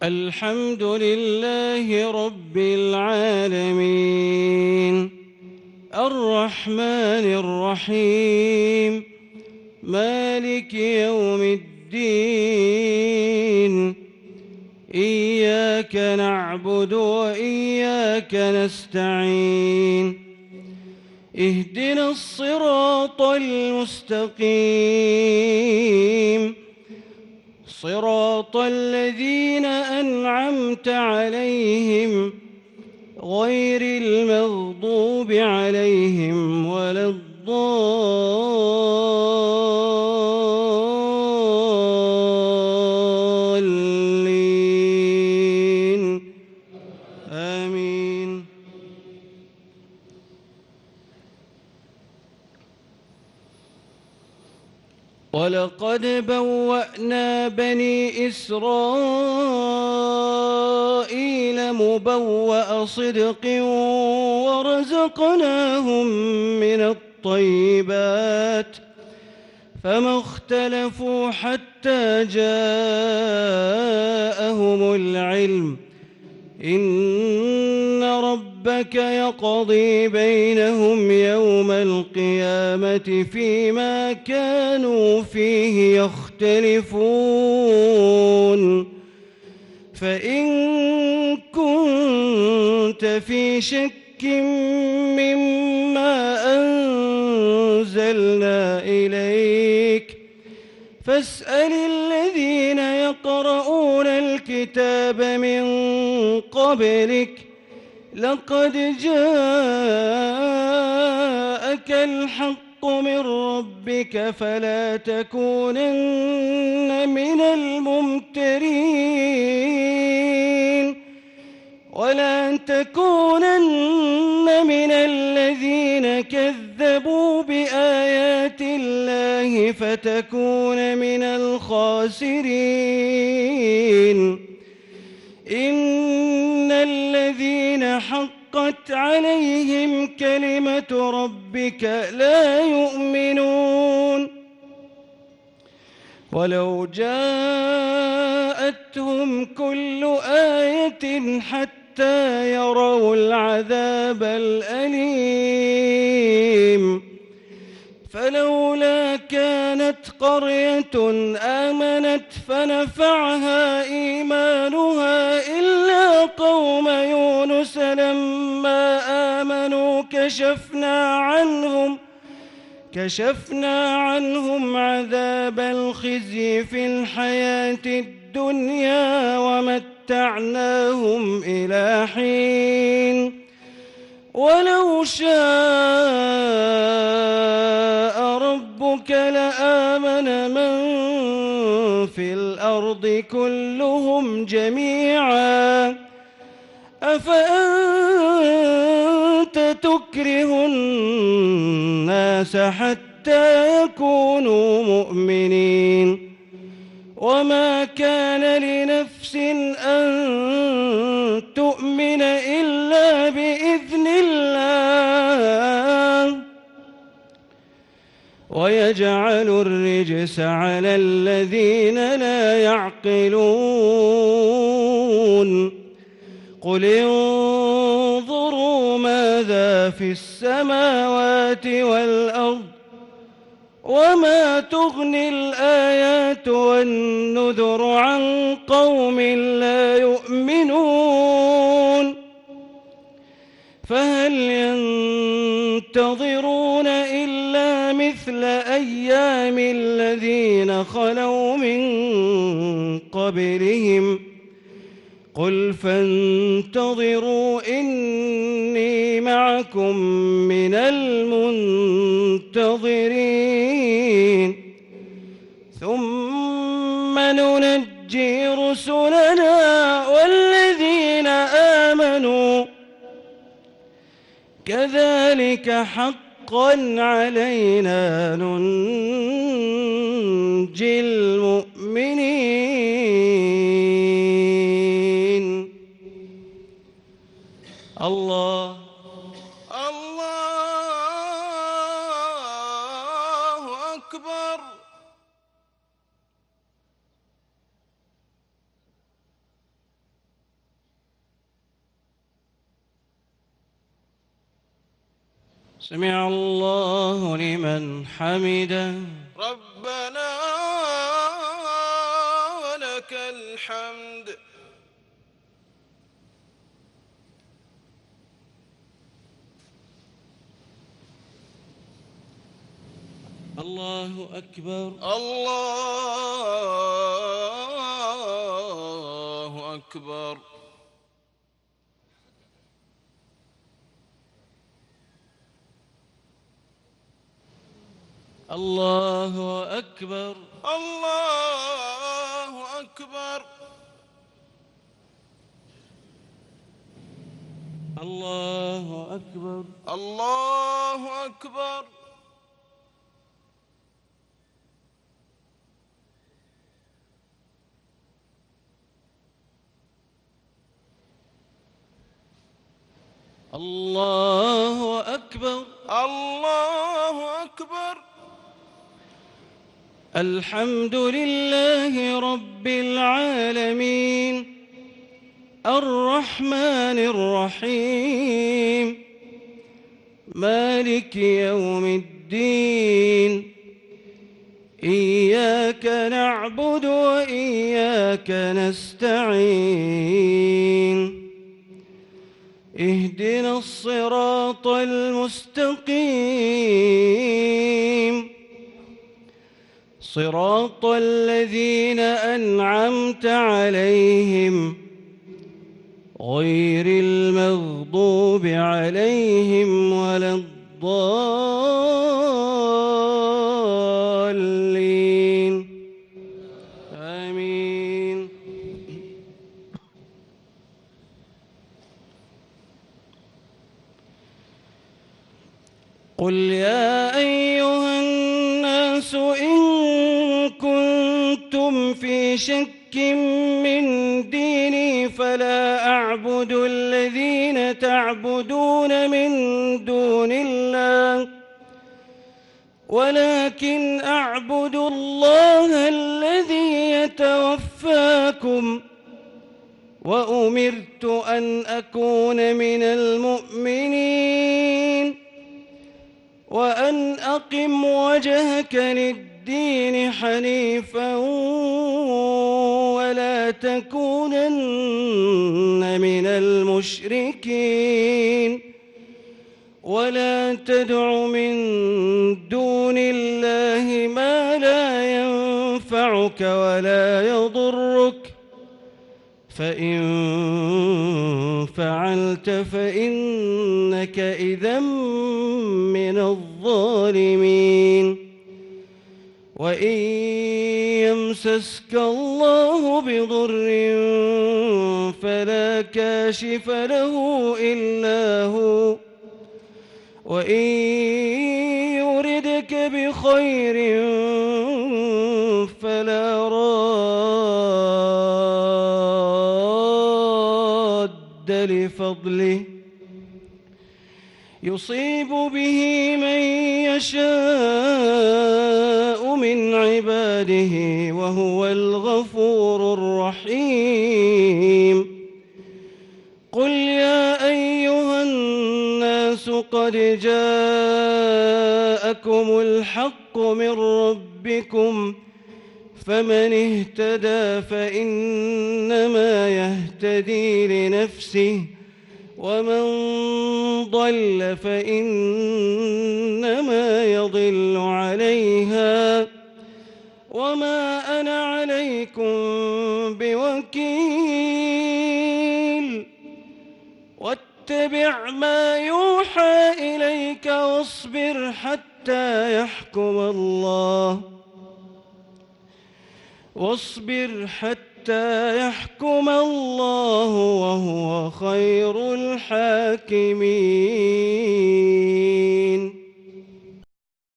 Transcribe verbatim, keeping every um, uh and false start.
الحمد لله رب العالمين الرحمن الرحيم مالك يوم الدين إياك نعبد وإياك نستعين اهدنا الصراط المستقيم صراط الذين أنعمت عليهم غير المغضوب عليهم ولا الضالين آمين. ولقد بوأنا بني إسرائيل مبوأ صدق ورزقناهم من الطيبات فما اختلفوا حتى جاءهم العلم إن ربك يقضي بينهم يوم القيامة فيما كانوا فيه يختلفون فإن كنت في شك مما أنزلنا إليك فاسأل الذين يقرؤون الكتاب من قبلك لقد جاءك الحق من ربك فلا تكونن من الممترين ولا تكونن من الذين كذبوا بآيات الله فتكون من الخاسرين إن الذين حقت عليهم كلمة ربك لا يؤمنون ولو جاءتهم كل آية حتى يروا العذاب الأليم فلولا كانت قرية آمنت فنفعها إيمانها إلا قوم يونس لما آمنوا كشفنا عنهم كشفنا عنهم عذاب الخزي في الحياة الدنيا ومتعناهم إلى حين ولو شاء ربك لآمن من في الأرض كلهم جميعا أفأنت تكره الناس حتى يكونوا مؤمنين وما كان لنفس أن تؤمن إلا بإذن الله ويجعل الرجس على الذين لا يعقلون قل انظروا ماذا في السماوات والأرض وما تغني الآيات والنذر عن قوم لا يؤمنون فهل ينتظرون إلا مثل أيام الذين خلوا من قبلهم قل فانتظروا إني معكم من المنتظرين ثم ننجي رسلنا والذين آمنوا كذلك حقا علينا ننجي المؤمنين. الله الله أكبر. سمع الله لمن حمده. ربنا ولك الحمد. الله أكبر. الله أكبر. الله أكبر. الله أكبر. الله أكبر. الله أكبر. الله أكبر. الله أكبر. الحمد لله رب العالمين الرحمن الرحيم مالك يوم الدين إياك نعبد وإياك نستعين اهدنا الصراط المستقيم صراط الذين أنعمت عليهم غير المغضوب عليهم ولا الضالين آمين. قل يا أيها الناس إن كنتم في شك من ديني فلا أعبد الذين تعبدون من دون الله ولكن أعبد الله الذي يتوفاكم وأمرت أن أكون من المؤمنين وأن أقم وجهك للدين حنيفا ولا تكونن من المشركين ولا تدع من دون الله ما لا ينفعك ولا يضرك فإن فعلت فإنك إذا من الظالمين وإن يمسسك الله بضر فلا كاشف له إلا هو وإن يردك بخير فلا راد لفضله يصيب به من يشاء من عباده وهو الغفور الرحيم. قل يا أيها الناس قد جاءكم الحق من ربكم فمن اهتدى فإنما يهتدي لنفسه ومن ضل فإنما يضل عليها وما أنا عليكم بوكيل واتبع ما يوحى إليك واصبر حتى يحكم الله واصبر حتى يحكم الله وهو خير الحاكمين.